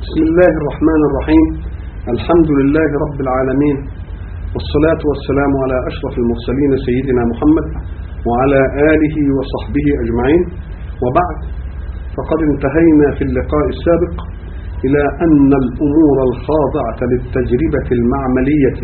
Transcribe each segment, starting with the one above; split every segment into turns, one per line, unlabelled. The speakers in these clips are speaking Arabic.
بسم الله الرحمن الرحيم. الحمد لله رب العالمين، والصلاة والسلام على أشرف المرسلين سيدنا محمد وعلى آله وصحبه أجمعين، وبعد، فقد انتهينا في اللقاء السابق إلى أن الأمور الخاضعة للتجربة المعملية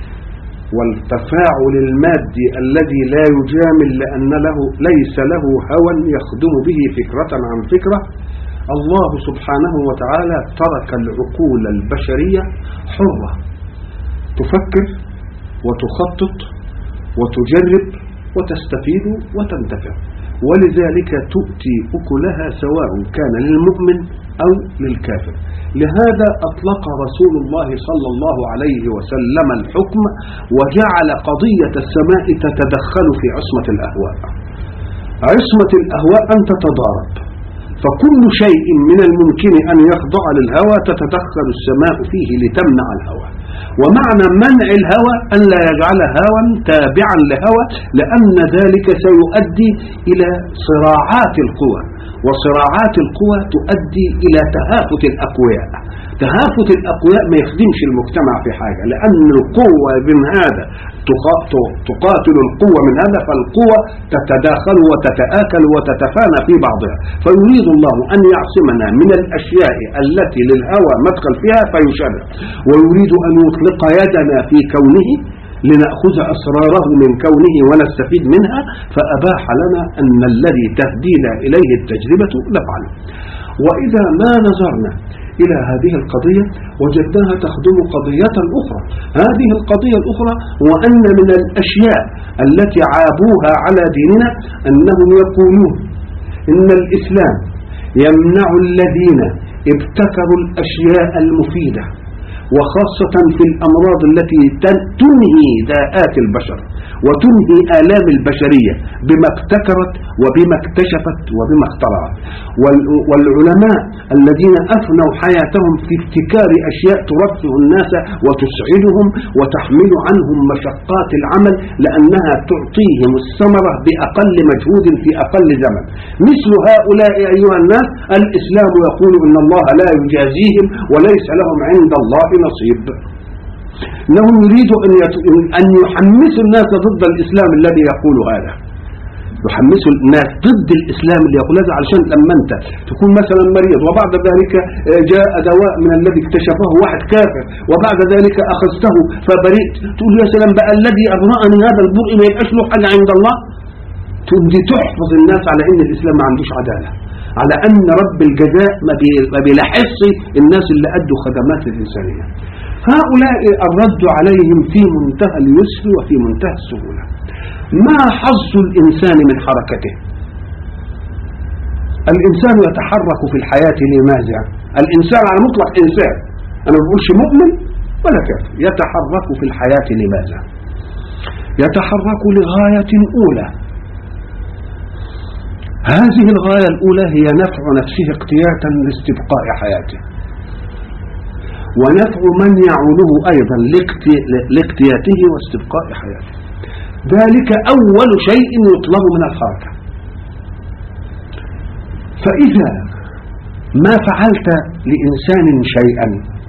والتفاعل المادي الذي لا يجامل لأن ليس له هوى يخدم به فكرة عن فكرة، الله سبحانه وتعالى ترك العقول البشرية حرة تفكر وتخطط وتجرب وتستفيد وتنتفع، ولذلك تؤتي أكلها سواء كان للمؤمن أو للكافر. لهذا أطلق رسول الله صلى الله عليه وسلم الحكم وجعل قضية السماء تتدخل في عصمة الأهواء. عصمة الأهواء أن تتضارب، فكل شيء من الممكن أن يخضع للهوى تتدخل السماء فيه لتمنع الهوى. ومعنى منع الهوى أن لا يجعل هوى تابعا لهوى، لأن ذلك سيؤدي إلى صراعات القوى، وصراعات القوى تؤدي إلى تهافت الأقوياء. تهافت الأقوياء ما يخدمش المجتمع في حاجة، لأن القوة من هذا تقاتل القوة من هذا، فالقوة تتداخل وتتآكل وتتفانى في بعضها. فيريد الله أن يعصمنا من الأشياء التي للهوى مدخل فيها فيشرع، ويريد أن يطلق يدنا في كونه لنأخذ أسراره من كونه ونستفيد منها، فأباح لنا أن الذي تهدينا إليه التجربة نفعله. وإذا ما نظرنا إلى هذه القضية وجدناها تخدم قضية أخرى. هذه القضية الأخرى وأن من الأشياء التي عابوها على ديننا أنهم يقولون إن الإسلام يمنع الذين ابتكروا الأشياء المفيدة، وخاصة في الأمراض التي تنهي داءات البشر وتنهي آلام البشرية بما ابتكرت وبما اكتشفت وبما اخترعت. والعلماء الذين أفنوا حياتهم في ابتكار أشياء ترفه الناس وتسعدهم وتحمل عنهم مشقات العمل، لأنها تعطيهم الثمرة بأقل مجهود في أقل زمن. مثل هؤلاء أيها الناس الإسلام يقول إن الله لا يجازيهم وليس لهم عند الله نصيب. إنهم يريدوا أن يحمسوا الناس ضد الإسلام الذي يقول هذا، يحمسوا الناس ضد الإسلام اللي يقول هذا، علشان لما أنت تكون مثلا مريض وبعد ذلك جاء دواء من الذي اكتشفه واحد كافر وبعد ذلك أخذته فبرئت، تقول يا سلام بقى الذي أغرأني هذا البرء ما يبقاش له حاجة عند الله. تبدي تحفظ الناس على إن الإسلام ما عندوش عدالة، على أن رب الجزاء ما بيلاحظش الناس اللي أدوا خدمات الإنسانية. هؤلاء الرد عليهم في منتهى اليسر وفي منتهى السهولة. ما حظ الإنسان من حركته؟ الإنسان يتحرك في الحياة لماذا؟ الإنسان على مطلق إنسان، أنا ما بقولش مؤمن ولا كافر، يتحرك في الحياة لماذا؟ يتحرك لغاية أولى. هذه الغاية الأولى هي نفع نفسه اقتياتا لاستبقاء حياته، ونفع من يعوله أيضا لاقتياته واستبقاء حياته. ذلك أول شيء يطلب من الحركة. فإذا ما فعلت لإنسان شيئا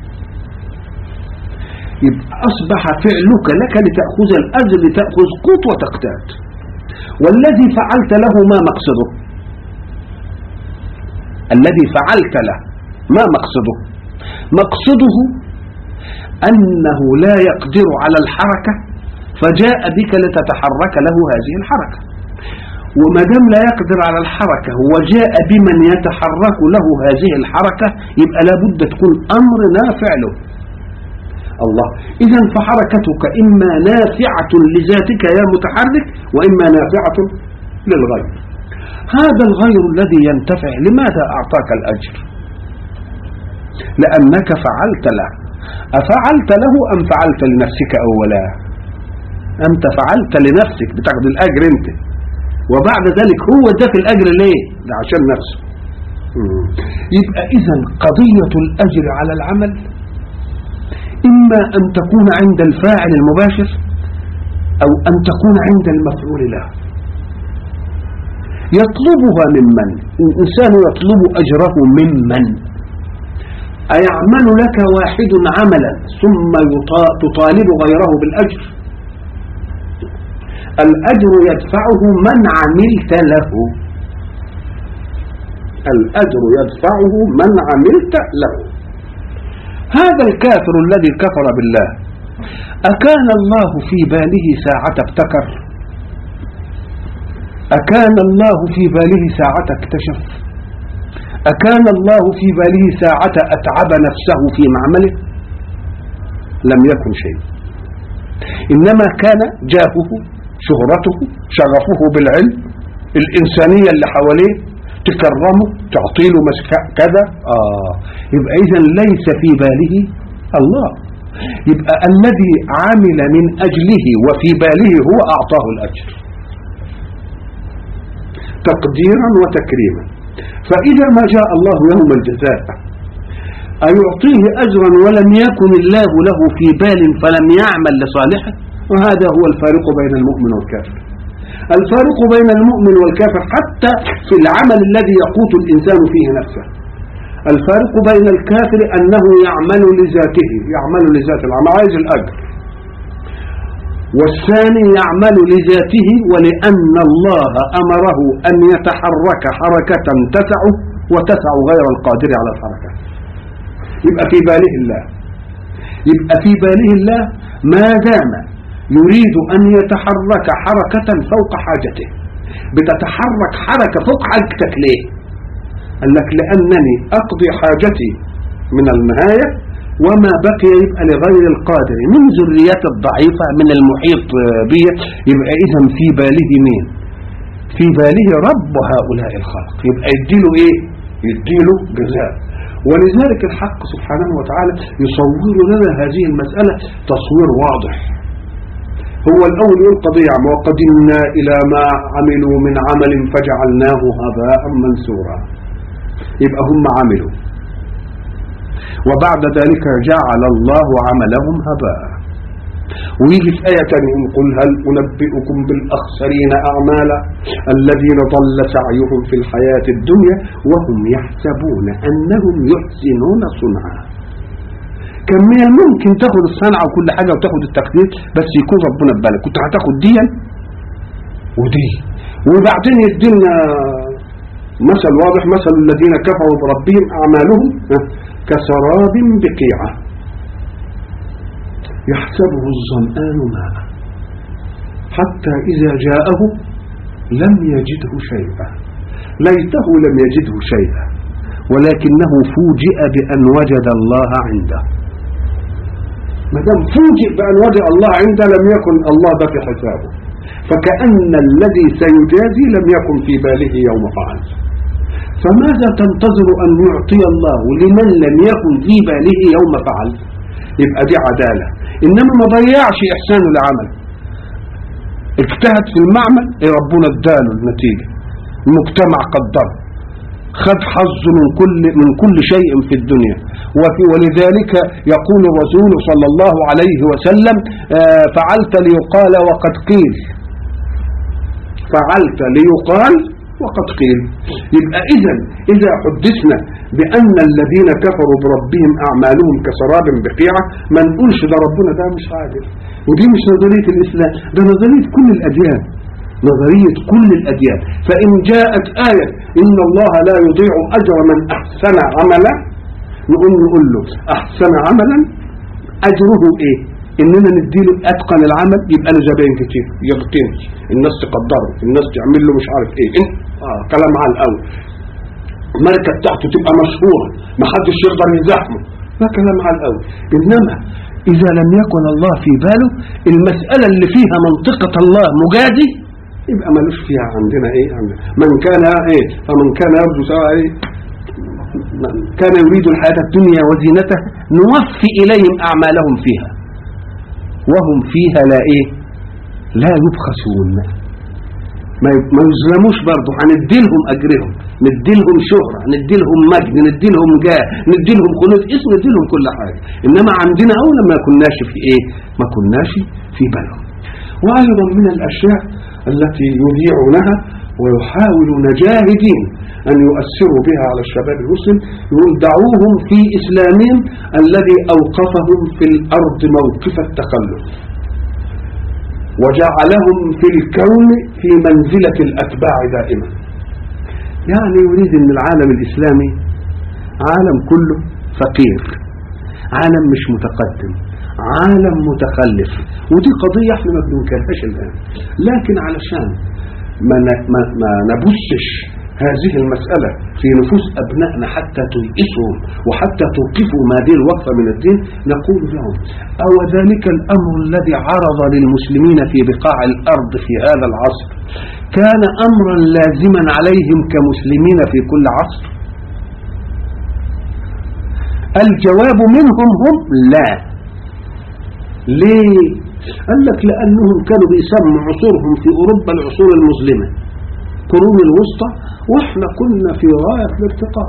يبقى أصبح فعلك لك لتأخذ الأجر، لتأخذ قوت وتقتات. والذي فعلت له ما مقصده؟ الذي فعلت له ما مقصده؟ مقصده أنه لا يقدر على الحركة فجاء بك لتتحرك له هذه الحركة. وما دام لا يقدر على الحركة وجاء بمن يتحرك له هذه الحركة، يبقى لابد تكون أمر نافع له. الله، إذن فحركتك إما نافعة لذاتك يا متحرك وإما نافعة للغير. هذا الغير الذي ينتفع لماذا أعطاك الأجر؟ لأنك فعلت له. أفعلت له أم فعلت لنفسك أولا؟ أنت فعلت لنفسك بتاخد الأجر أنت، وبعد ذلك هو اداك الأجر ليه؟ ده عشان نفسه. يبقى إذن قضية الأجر على العمل إما أن تكون عند الفاعل المباشر أو أن تكون عند المفعول له. يطلبها ممن؟ الإنسان يطلب أجره ممن؟ أيعمل لك واحد عملا ثم تطالب غيره بالأجر؟ الأجر يدفعه من عملت له، الأجر يدفعه من عملت له. هذا الكافر الذي كفر بالله أكان الله في باله ساعة ابتكر؟ أكان الله في باله ساعة اكتشف؟ أكان الله في باله ساعة أتعب نفسه في معمله؟ لم يكن شيء، إنما كان جاهه، شهرته، شغفه بالعلم، الإنسانية اللي حواليه تكرمه، تعطيله كذا. يبقى إذن ليس في باله الله، يبقى الذي عمل من أجله وفي باله هو أعطاه الأجر تقديرا وتكريما. فإذا ما جاء الله يوم الجزاء أيعطيه أجرا ولم يكن الله له في بال فلم يعمل لصالحه؟ وهذا هو الفارق بين المؤمن والكافر. الفارق بين المؤمن والكافر حتى في العمل الذي يقوت الإنسان فيه نفسه. الفارق بين الكافر أنه يعمل لذاته، يعمل لذات العمل، عايز الأجر، والثاني يعمل لذاته ولأن الله أمره أن يتحرك حركة تسعه وتسع غير القادر على الحركة. يبقى في باله الله، يبقى في باله الله ما دام يريد أن يتحرك حركة فوق حاجته. بتتحرك حركة فوق حاجتك ليه؟ قال لك لأنني أقضي حاجتي من النهاية وما بقي يبقى لغير القادر من ذريات الضعيفة من المحيط به. يبقى إذن في باله مين؟ في باله رب هؤلاء الخلق، يبقى يديله إيه؟ يديله جزاء. ولذلك الحق سبحانه وتعالى يصور لنا هذه المسألة تصوير واضح. هو الأول يقول قضية وقدمنا إلى ما عملوا من عمل فجعلناه هباء منثورا، يبقى هم عملوا، وبعد ذلك جعل الله عملهم هباء. ويجي في آية ثانية قل هل أنبئكم بالأخسرين أعمالا الذين ضل سعيهم في الحياة الدنيا وهم يحسبون أنهم يحسنون صنعا. كان من الممكن تاخد الصنعة وكل حاجة وتاخد التقدير، بس يكون ربنا ببالك كنت هتاخد دي ودي. وبعدين يدينا مثل واضح، مثل الذين كفروا بربهم أعمالهم كسراب بقيعة يحسبه الظمآن ماء حتى إذا جاءه لم يجده شيئا ليته لم يجده شيئا ولكنه فوجئ بأن وجد الله عنده. ما دام فوجئ بأن وجد الله عنده لم يكن الله ده في حسابه، فكأن الذي سيجازي لم يكن في باله يوم فعل. فماذا تنتظر أن يعطي الله لمن لم يكن في باله يوم فعل؟ يبقى دي عدالة. إنما ما ضيعش إحسانه لعمل، اجتهد في المعمل ربنا اداله النتيجة، المجتمع قدره، خد حظ من كل شيء في الدنيا. ولذلك يقول الرسول صلى الله عليه وسلم فعلت ليقال وقد قيل، فعلت ليقال وقد قيل. يبقى إذا حدثنا بأن الذين كفروا بربهم أعمالهم كسراب بقيعة ما نقولش ده ربنا ده مش عادل. ودي مش نظرية الإسلام، ده نظرية كل الأديان، نظرية كل الأديان. فإن جاءت آية إن الله لا يضيع أجر من أحسن عملا، نقول له أحسن عملا أجره إيه؟ إننا نديله أتقن العمل يبقى له زباين كتير يغتني، الناس تقدره، الناس تعمل له مش عارف إيه. كلام على الأول، الماركة بتاعته تبقى مشهورة محدش يقدر يزاحمه، ده كلام على الأول. إنما إذا لم يكن الله في باله المسألة اللي فيها منطقة الله مجازي يبقى مالوش فيها عندنا إيه؟ عندنا من كان إيه؟ فمن كان يرجو سواء إيه؟ من كان يريد الحياة الدنيا وزينتها نوفي إليهم أعمالهم فيها وهم فيها لا إيه؟ لا يبخسون، ما يظلموش برضه، هنديلهم أجرهم، نديلهم شهرة، نديلهم مجد، نديلهم جاه، نديلهم خلود اسم، نديلهم كل حاجة. إنما عندنا أولا ما كناش في إيه؟ ما كناش في بالهم. وأيضا من الأشياء التي يذيعونها ويحاولون جاهدين أن يؤثروا بها على الشباب المسلم، يقول دعوهم في إسلامهم الذي أوقفهم في الأرض موقف التخلف وجعلهم في الكون في منزلة الأتباع دائما. يعني يريد أن العالم الإسلامي عالم كله فقير، عالم مش متقدم، عالم متخلف. ودي قضية احنا ما بننكرهاش الآن، لكن علشان ما نبثش هذه المسألة في نفوس أبنائنا حتى تيئسهم وحتى توقفوا ما دي الوقفة من الدين، نقول لهم أو ذلك الأمر الذي عرض للمسلمين في بقاع الأرض في هذا العصر كان أمرا لازما عليهم كمسلمين في كل عصر؟ الجواب منهم هم لا. ليه؟ قال لك لأنهم كانوا بيسموا عصورهم في أوروبا العصور المظلمة، قرون الوسطى، واحنا كنا في غاية الارتقاء.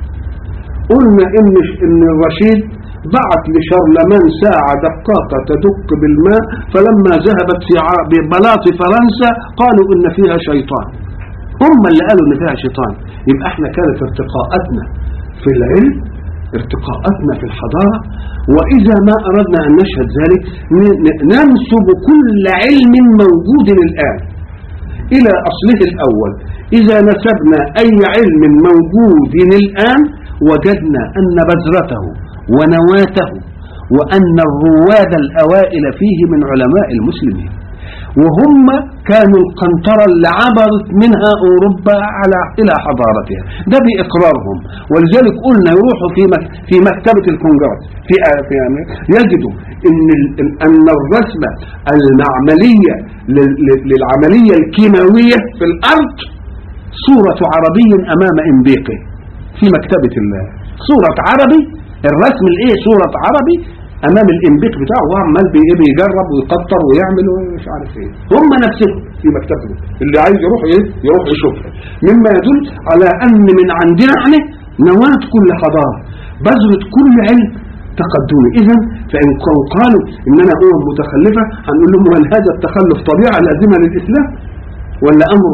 قلنا إن الرشيد بعت لشارلمان ساعة دقاقة تدق بالماء، فلما ذهبت في بلاط فرنسا قالوا إن فيها شيطان، هم اللي قالوا إن فيها شيطان. يبقى احنا كانت ارتقاءاتنا في العلم، ارتقاءاتنا في الحضارة، وإذا ما أردنا أن نشهد ذلك ننسب كل علم موجود الآن إلى أصله الأول. إذا نسبنا أي علم موجود الآن وجدنا أن بذرته ونواته وأن الرواد الأوائل فيه من علماء المسلمين، وهم كانوا القنطرة اللي عبرت منها أوروبا إلى حضارتها، ده بإقرارهم. ولذلك قلنا يروحوا في مكتبة الكونغرس في أمريكا يجدوا أن الرسمة المعملية للعملية الكيماوية في الأرض صورة عربي أمام إنبيقه في مكتبة الله، صورة عربي، الرسم الإيه صورة عربي امام الانبيق بتاعه، وعمال بيجرب ويقطر ويعمل ومش عارف ايه، هم نفسهم في مكتبهم اللي عايز يروح يروح يشوفها، مما يدل على ان من عندنا احنا نواة كل حضاره، بذرة كل علم تقدمي. اذا فان قالوا اننا متخلفه هنقول لهم هل هذا التخلف طبيعه لازمه للاسلام ولا امر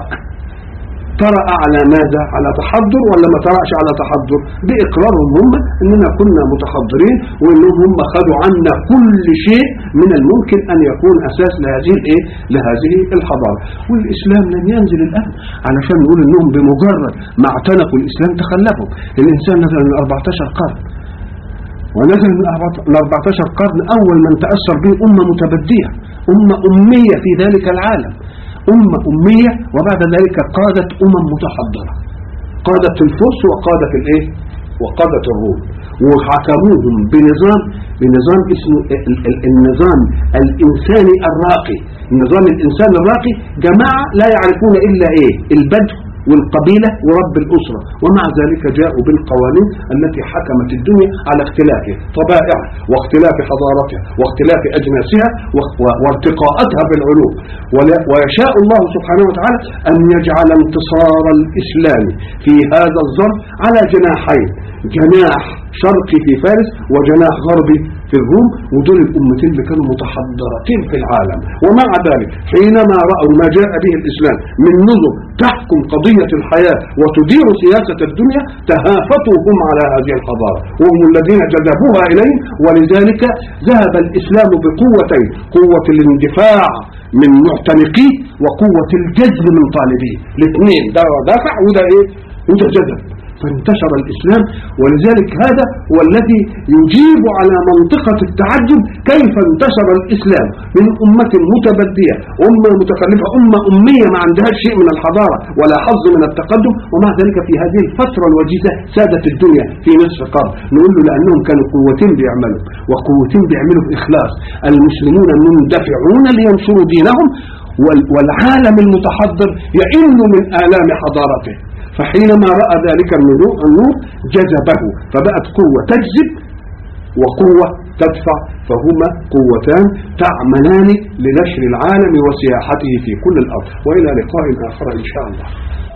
طرأ على ماذا؟ على تحضر ولا ما طرأش على تحضر؟ بإقرارهم هم إننا كنا متحضرين، وإنهم هم خدوا عنا كل شيء من الممكن أن يكون أساس لهذه الحضارة. والإسلام لن ينزل الآن علشان نقول إنهم بمجرد ما اعتنقوا الإسلام تخلفوا. الإنسان نزل من 14 قرن، ونزل من 14 قرن أول من تأثر به أمة متبدية، أمة أمية في ذلك العالم، أمة أمية، وبعد ذلك قادت متحضرة، قادت الفرس وقادت الروم، وحكموهم بنظام اسمه النظام الإنساني الراقي. النظام الإنساني الراقي جماعة لا يعرفون إلا البدو والقبيلة ورب الأسرة، ومع ذلك جاءوا بالقوانين التي حكمت الدنيا على اختلاف طبائعها واختلاف حضارتها واختلاف أجناسها وارتقاءاتها بالعلوم. ويشاء الله سبحانه وتعالى أن يجعل انتصار الإسلام في هذا الظرف على جناحين، جناح شرقي في فارس وجناح غربي في الروم، ودول الأمتين اللي كانوا متحضرتين في العالم. ومع ذلك حينما رأوا ما جاء به الإسلام من نظم تحكم قضية الحياة وتدير سياسة الدنيا تهافتوا هم على هذه الحضارة، وهم الذين جذبوها إليه. ولذلك ذهب الإسلام بقوتين، قوة الاندفاع من معتنقيه وقوة الجذب من طالبيه، الاثنين، ده دافع وده جذب، فانتشر الإسلام. ولذلك هذا هو الذي يجيب على منطقة التعجب كيف انتشر الإسلام من أمة متبدية، أمة متخلفة، أمة أمية ما عندها شيء من الحضارة ولا حظ من التقدم، ومع ذلك في هذه الفترة الوجيزة سادت الدنيا في نصف قرن. نقول له لأنهم كانوا قوتين بيعملوا، وقوتين بيعملوا بإخلاص، المسلمون مندفعون لينشروا دينهم، والعالم المتحضر يئن من آلام حضارته. فحينما رأى ذلك النور جذبه، فبقت قوة تجذب وقوة تدفع، فهما قوتان تعملان لنشر العالم وسياحته في كل الأرض. وإلى لقاء آخر إن شاء الله.